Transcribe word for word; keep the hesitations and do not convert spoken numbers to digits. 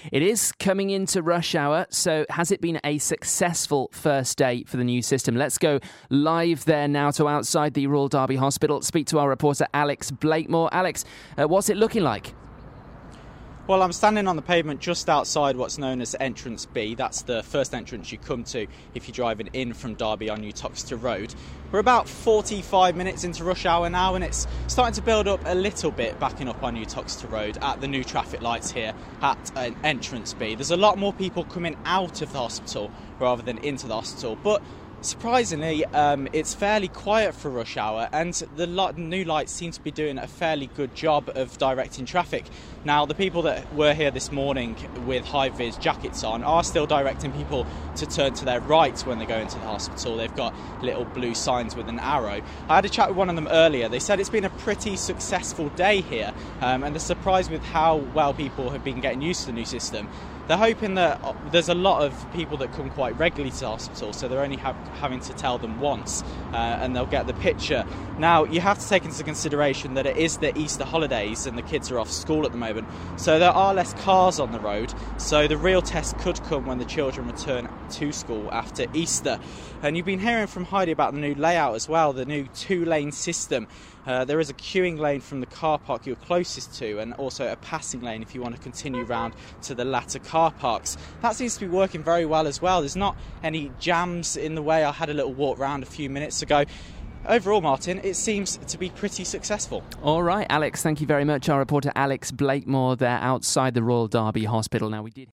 It is coming into rush hour, so has it been a successful first day for the new system? Let's go live there now to outside the Royal Derby Hospital. Speak to our reporter Alex Blakemore. Alex, uh, what's it looking like? Well, I'm standing on the pavement just outside what's known as Entrance B. That's the first entrance you come to if you're driving in from Derby on New Toxteth Road. We're about forty-five minutes into rush hour now, and it's starting to build up a little bit backing up on New Toxteth Road at the new traffic lights here at uh, Entrance B. There's a lot more people coming out of the hospital rather than into the hospital, but surprisingly, um, it's fairly quiet for rush hour, and the lot, new lights seem to be doing a fairly good job of directing traffic. Now, the people that were here this morning with high-vis jackets on are still directing people to turn to their right when they go into the hospital. They've got little blue signs with an arrow. I had a chat with one of them earlier. They said it's been a pretty successful day here, um, and they're surprised with how well people have been getting used to the new system. They're hoping that there's a lot of people that come quite regularly to the hospital, so they're only ha- having to tell them once, uh, and they'll get the picture. Now, you have to take into consideration that it is the Easter holidays and the kids are off school at the moment, so there are less cars on the road, so the real test could come when the children return to school after Easter. And you've been hearing from Heidi about the new layout as well, the new two-lane system. Uh, there is a queuing lane from the car park you're closest to, and also a passing lane if you want to continue round to the latter car parks. That seems to be working very well as well. There's not any jams in the way. I had a little walk round a few minutes ago. Overall, Martin, it seems to be pretty successful. All right, Alex, thank you very much. Our reporter Alex Blakemore there outside the Royal Derby Hospital. Now, we did